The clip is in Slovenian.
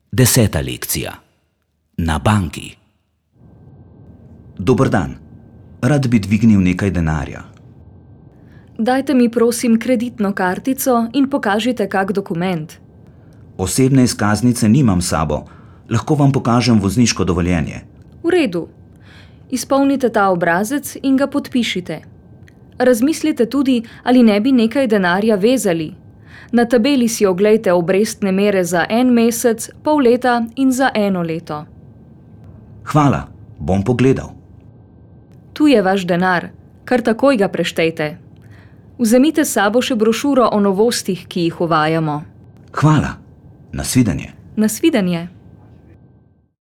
10. lekcija. Na banki. Dober dan. Rad bi dvignil nekaj denarja. Dajte mi prosim kreditno kartico in pokažite kak dokument. Osebne izkaznice nimam s sabo. Lahko vam pokažem vozniško dovoljenje. V redu. Izpolnite ta obrazec in ga podpišite. Razmislite tudi, ali ne bi nekaj denarja vezali. Na tabeli si oglejte obrestne mere za 1 mesec, pol leta in za 1 leto. Hvala, bom pogledal. Tu je vaš denar, kar takoj ga preštejte. Vzemite s sabo še brošuro o novostih, ki jih uvajamo. Hvala. Nasvidenje. Nasvidenje.